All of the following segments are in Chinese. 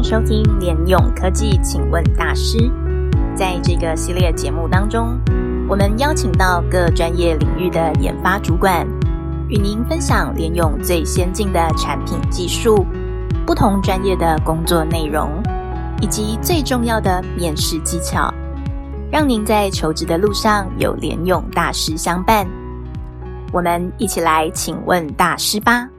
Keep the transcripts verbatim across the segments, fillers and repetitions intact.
收听联咏科技请问大师。在这个系列节目当中，我们邀请到各专业领域的研发主管，与您分享联咏最先进的产品技术、不同专业的工作内容，以及最重要的面试技巧，让您在求职的路上有联咏大师相伴。我们一起来请问大师吧。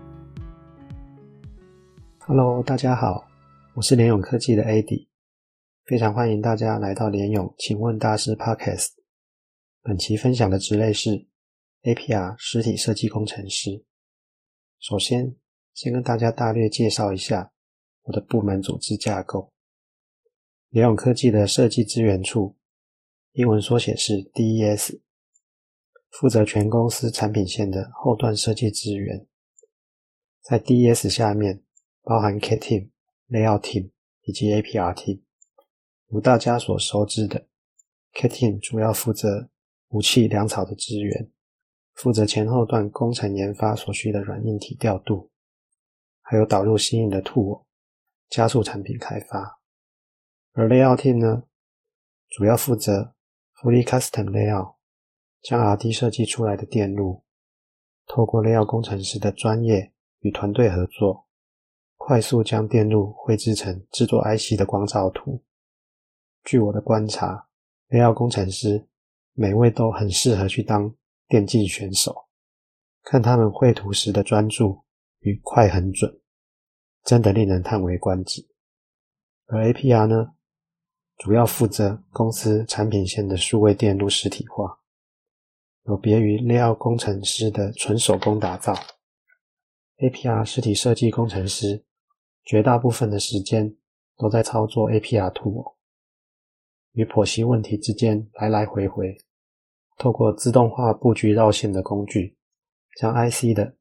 Hello， 大家好，我是联咏科技的 A D， 非常欢迎大家来到联咏请问大师 Podcast。 本期分享的职类是 A P R 实体设计工程师。首先，先跟大家大略介绍一下我的部门组织架构。联咏科技的设计资源处，英文缩写是 D E S， 负责全公司产品线的后段设计资源。在 D E S 下面包含 C A D Team、Layout Team 以及 A P R Team。 如大家所熟知的， C A D Team 主要负责武器粮草的资源，负责前后段工程研发所需的软硬体调度，还有导入新颖的 tool， 加速产品开发。而 Layout Team 呢，主要负责 Fully Custom Layout， 将 R D 设计出来的电路，透过 Layout 工程师的专业与团队合作，快速将电路绘制成制作 I C 的光照图。据我的观察， Layout 工程师每位都很适合去当电竞选手，看他们绘图时的专注与快很准，真的令人叹为观止。而 A P R 呢，主要负责公司产品线的数位电路实体化，有别于 Layout 工程师的纯手工打造。A P R 实体设计工程师绝大部分的时间都在操作 A P R tool， 与剖析问题之间来来回回，透过自动化布局绕线的工具，将 I C 的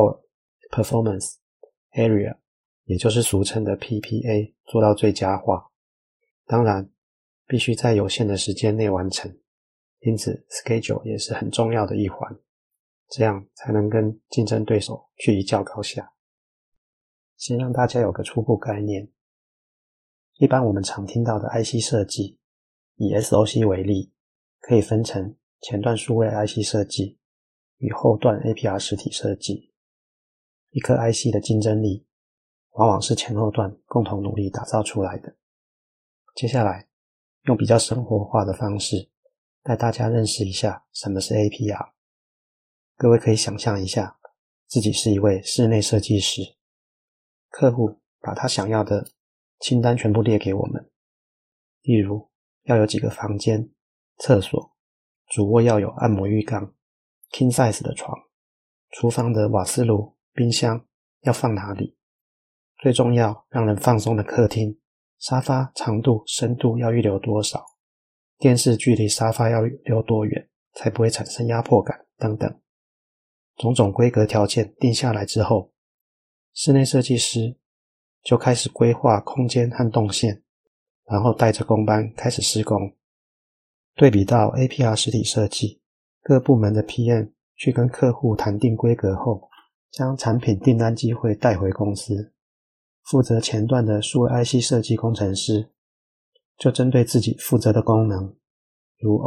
Power、Performance、Area， 也就是俗称的 P P A 做到最佳化。当然，必须在有限的时间内完成，因此 Schedule 也是很重要的一环，这样才能跟竞争对手去一较高下。先让大家有个初步概念，一般我们常听到的 I C 设计，以 S O C 为例，可以分成前段数位 I C 设计与后段 A P R 实体设计。一颗 I C 的竞争力，往往是前后段共同努力打造出来的。接下来，用比较生活化的方式，带大家认识一下什么是 A P R。各位可以想象一下，自己是一位室内设计师，客户把他想要的清单全部列给我们，例如要有几个房间、厕所，主卧要有按摩浴缸、King size 的床，厨房的瓦斯炉、冰箱要放哪里，最重要让人放松的客厅，沙发长度、深度要预留多少，电视距离沙发要留多远，才不会产生压迫感等等。种种规格条件定下来之后，室内设计师就开始规划空间和动线，然后带着工班开始施工。对比到 A P R 实体设计，各部门的 P M 去跟客户谈定规格后，将产品订单机会带回公司，负责前段的数位 I C 设计工程师就针对自己负责的功能，如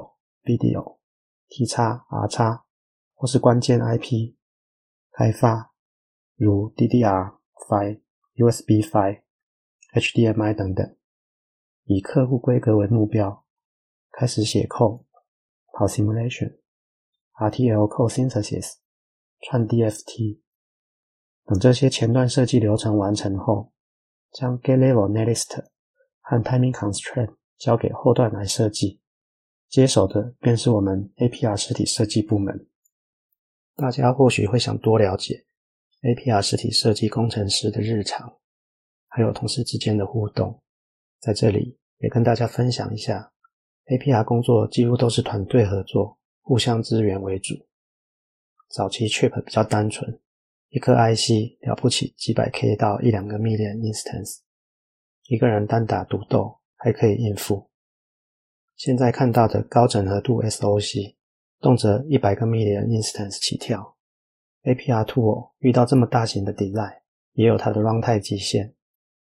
Audio、Video、T X、R X 或是关键 I P 开发，如 D D R、F I、U S B-F I、H D M I 等等，以客户规格为目标，开始写 code、跑 simulation、R T L code synthesis、串 D F T。 等这些前段设计流程完成后，将 Gate Level Netlist 和 Timing Constraint 交给后段来设计，接手的便是我们 A P R 实体设计部门。大家或许会想多了解 A P R 实体设计工程师的日常，还有同事之间的互动。在这里也跟大家分享一下， A P R 工作几乎都是团队合作，互相支援为主。早期 Chip 比较单纯，一颗 I C 了不起几百 K 到一两个 million instance， 一个人单打独斗还可以应付。现在看到的高整合度 S O C， 动辄一百个 million instance 起跳。 A P R tool 遇到这么大型的 design， 也有它的 runtime 极限，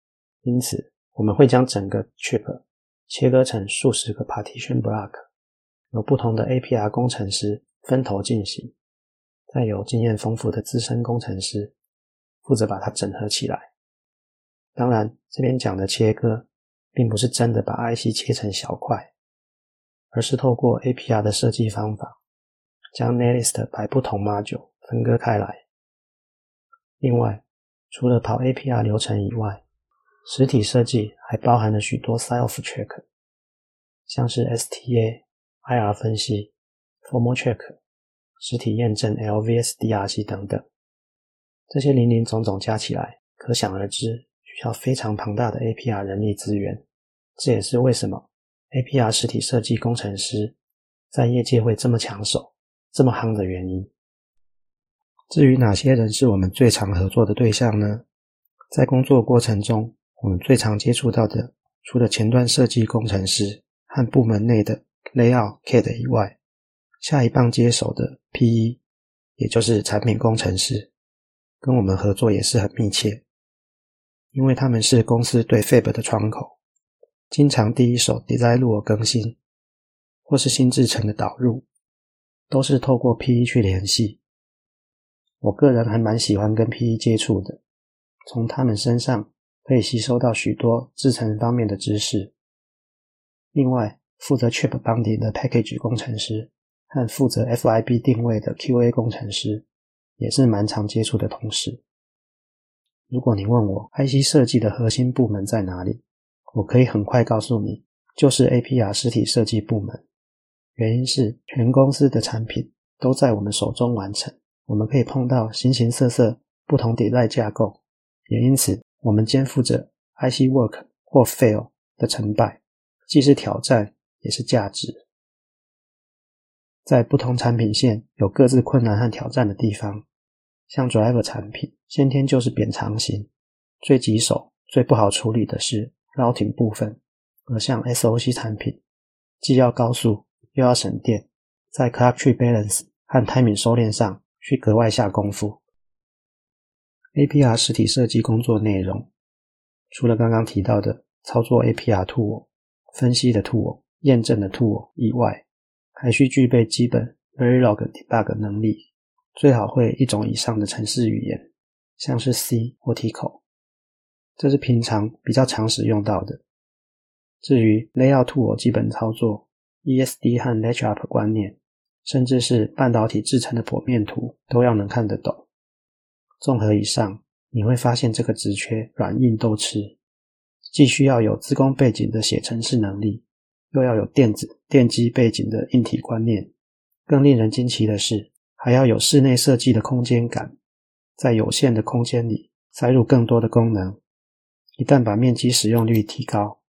因此我们会将整个 chip 切割成数十个 partition block， 由不同的 A P R 工程师分头进行，再由经验丰富的资深工程师负责把它整合起来。当然，这边讲的切割并不是真的把 I C 切成小块，而是透过 A P R 的设计方法，将 Netlist 把不同 module 分割开来。另外，除了跑 A P R 流程以外，实体设计还包含了许多 Self Check， 像是 S T A、I R 分析、Formal Check、实体验证 L V S D R C 等等。这些林林总总加起来，可想而知需要非常庞大的 A P R 人力资源。这也是为什么 A P R 实体设计工程师在业界会这么抢手、这么夯的原因。至于哪些人是我们最常合作的对象呢？在工作过程中，我们最常接触到的，除了前端设计工程师和部门内的 Layout、C A D 以外，下一棒接手的 P E， 也就是产品工程师，跟我们合作也是很密切，因为他们是公司对 Fab 的窗口，经常第一手 Design Rule 更新，或是新制程的导入，都是透过 P E 去联系。我个人还蛮喜欢跟 P E 接触的，从他们身上可以吸收到许多制程方面的知识。另外，负责 Chip Bonding 的 Package 工程师和负责 F I B 定位的 Q A 工程师也是蛮常接触的同事。如果你问我 I C 设计的核心部门在哪里，我可以很快告诉你，就是 A P R 实体设计部门。原因是全公司的产品都在我们手中完成，我们可以碰到形形色色不同迭代架构，也因此我们肩负着 I C work 或 fail 的成败，既是挑战也是价值。在不同产品线有各自困难和挑战的地方，像 driver 产品先天就是扁长型，最棘手最不好处理的是 routing 部分，而像 S O C 产品既要高速又要省电，在 clock tree balance 和 timing 收敛上需格外下功夫。 A P R 实体设计工作内容除了刚刚提到的操作 A P R tool、 分析的 tool、 验证的 tool 以外，还需具备基本 Verilog debug 能力，最好会一种以上的程式语言，像是 C 或 T C O， 这是平常比较常使用到的。至于 Layout tool 基本操作、 E S D 和 Latchup 观念，甚至是半导体制成的剖面图都要能看得懂。综合以上，你会发现这个职缺软硬都吃，既需要有资工背景的写程式能力，又要有电子电机背景的硬体观念，更令人惊奇的是还要有室内设计的空间感，在有限的空间里塞入更多的功能。一旦把面积使用率提高，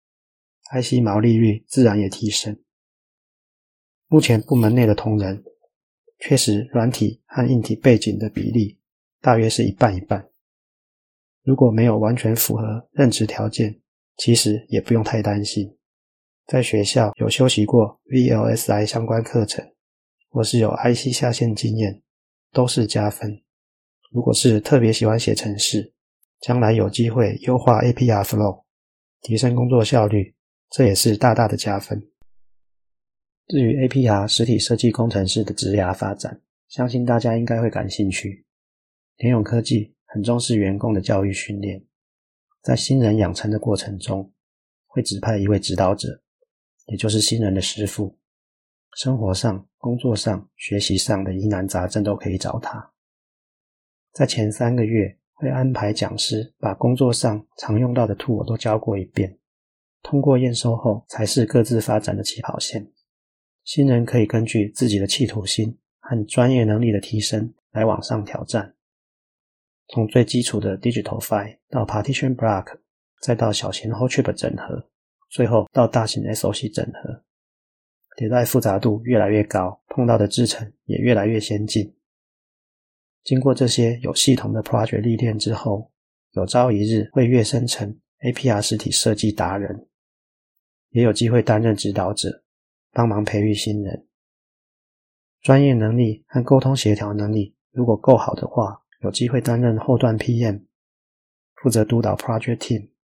I C 毛利率自然也提升。目前部门内的同仁确实软体和硬体背景的比例大约是一半一半，如果没有完全符合任职条件，其实也不用太担心。在学校有修习过 V L S I 相关课程，或是有 I C 下线经验，都是加分。如果是特别喜欢写程式，将来有机会优化 A P R flow， 提升工作效率，这也是大大的加分。至于 A P R 实体设计工程师的职涯发展，相信大家应该会感兴趣。联咏科技很重视员工的教育训练，在新人养成的过程中，会指派一位指导者，也就是新人的师傅。生活上、工作上、学习上的疑难杂症都可以找他。在前三个月会安排讲师把工作上常用到的 tool 都教过一遍，通过验收后才是各自发展的起跑线。新人可以根据自己的企图心和专业能力的提升来往上挑战，从最基础的 Digital File 到 Partition Block， 再到小型 Whole Chip 整合，最后到大型 S O C 整合，迭代复杂度越来越高，碰到的制程也越来越先进。经过这些有系统的 project 历练之后，有朝一日会跃升成 A P R 实体设计达人，也有机会担任指导者，帮忙培育新人。专业能力和沟通协调能力如果够好的话，有机会担任后段 P M， 负责督导 project team，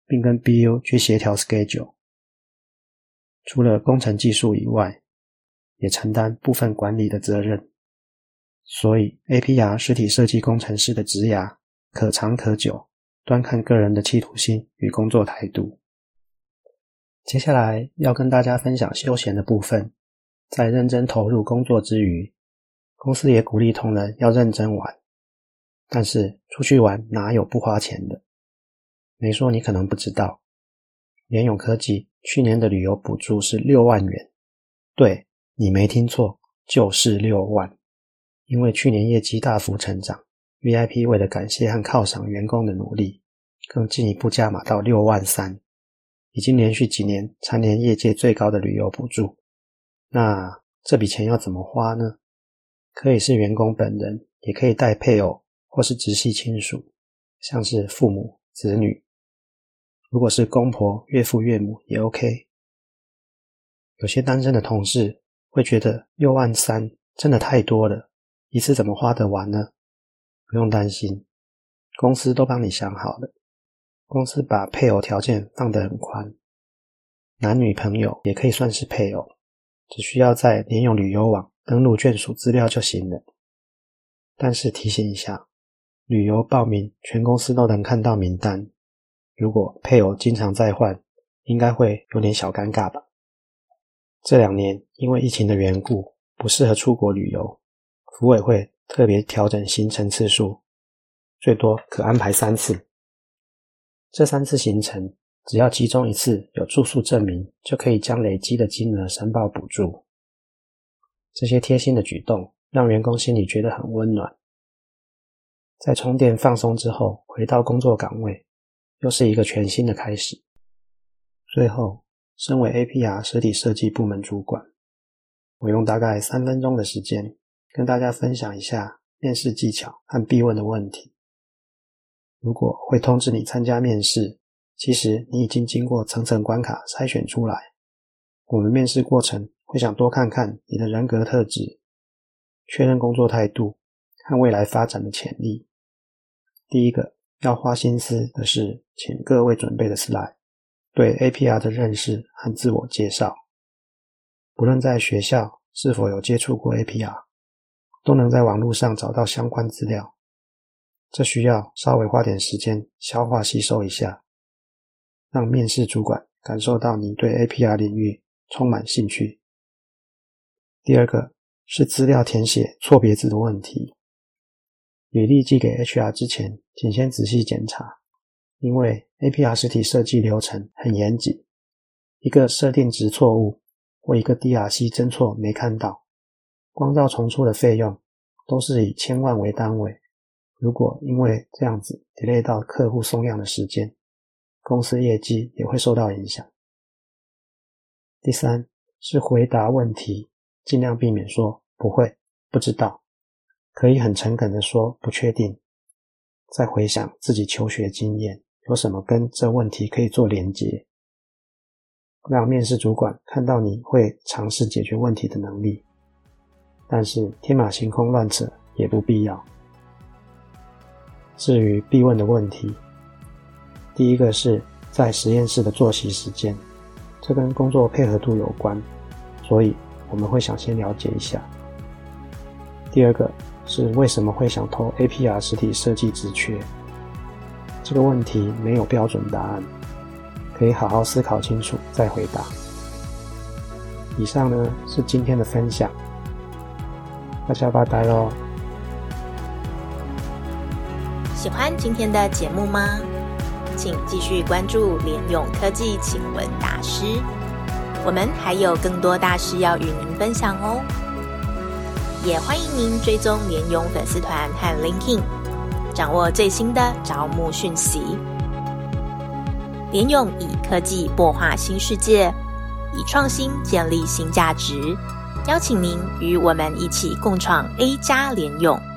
并跟 B U 去协调 schedule。除了工程技术以外，也承担部分管理的责任。所以 A P R 实体设计工程师的职涯可长可久，端看个人的企图心与工作态度。接下来要跟大家分享休闲的部分。在认真投入工作之余，公司也鼓励同仁要认真玩。但是出去玩哪有不花钱的？没说你可能不知道，联咏科技去年的旅游补助是六万元。对，你没听错，就是六万。因为去年业绩大幅成长， V I P 为了感谢和犒赏员工的努力，更进一步加码到六万三，已经连续几年蝉联业界最高的旅游补助。那这笔钱要怎么花呢？可以是员工本人，也可以带配偶或是直系亲属，像是父母、子女。如果是公婆、岳父、岳母也 OK。有些单身的同事会觉得六万三真的太多了，一次怎么花得完呢？不用担心，公司都帮你想好了。公司把配偶条件放得很宽，男女朋友也可以算是配偶，只需要在联咏旅游网登录眷属资料就行了。但是提醒一下，旅游报名全公司都能看到名单，如果配偶经常在换，应该会有点小尴尬吧。这两年因为疫情的缘故，不适合出国旅游，福委会特别调整行程次数，最多可安排三次。这三次行程只要其中一次有住宿证明，就可以将累积的金额申报补助。这些贴心的举动让员工心里觉得很温暖。在充电放松之后，回到工作岗位，又是一个全新的开始。最后，身为 A P R 实体设计部门主管，我用大概三分钟的时间跟大家分享一下面试技巧和必问的问题。如果会通知你参加面试，其实你已经经过层层关卡筛选出来。我们面试过程会想多看看你的人格特质，确认工作态度和未来发展的潜力。第一个要花心思的是请各位准备的 slide， 对 A P R 的认识和自我介绍。不论在学校是否有接触过 A P R， 都能在网络上找到相关资料。这需要稍微花点时间消化吸收一下，让面试主管感受到你对 A P R 领域充满兴趣。第二个是资料填写错别字的问题。履历寄给 H R 之前，请先仔细检查，因为 A P R 实体设计流程很严谨，一个设定值错误或一个 D R C 侦错没看到，光照重出的费用都是以千万为单位。如果因为这样子 delay 到客户送样的时间，公司业绩也会受到影响。第三是回答问题，尽量避免说不会、不知道，可以很诚恳地说不确定，再回想自己求学经验有什么跟这问题可以做连结，让面试主管看到你会尝试解决问题的能力。但是天马行空乱扯也不必要。至于必问的问题，第一个是在实验室的作息时间，这跟工作配合度有关，所以我们会想先了解一下。第二个是为什么会想投 A P R 实体设计职缺，这个问题没有标准答案，可以好好思考清楚再回答。以上呢是今天的分享，大家拜拜咯。 喜欢今天的节目吗？请继续关注联咏科技请问大师，我们还有更多大师要与您分享哦。也欢迎您追踪联咏粉丝团和 LinkedIn， 掌握最新的招募讯息。联咏以科技擘画新世界，以创新建立新价值，邀请您与我们一起共创 A 加联咏。